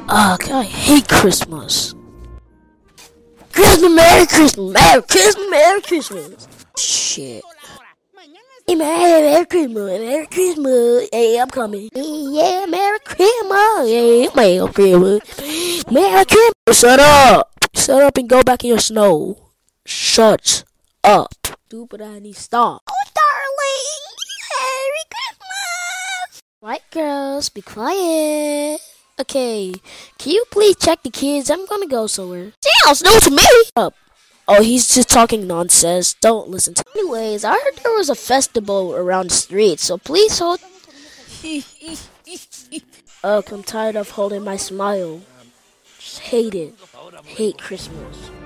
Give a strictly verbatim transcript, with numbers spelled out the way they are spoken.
Ugh, I hate Christmas. Christmas, Merry Christmas, Merry Christmas, Merry Christmas. Shit. Hey, Merry, Merry Christmas, Merry Christmas. Hey, I'm coming. Yeah, Merry Christmas. Yeah, Merry Christmas. Merry Christmas. Shut up. Shut up and go back in your snow. Shut up. Stupid, I need stop. Oh, darling. Merry Christmas. Right, girls, be quiet. Okay, can you please check the kids? I'm gonna go somewhere. Sounds new to me. Up. Oh, he's just talking nonsense. Don't listen to him. Anyways, I heard there was a festival around the street, so please hold. Ugh, I'm tired of holding my smile. Just hate it. Hate Christmas.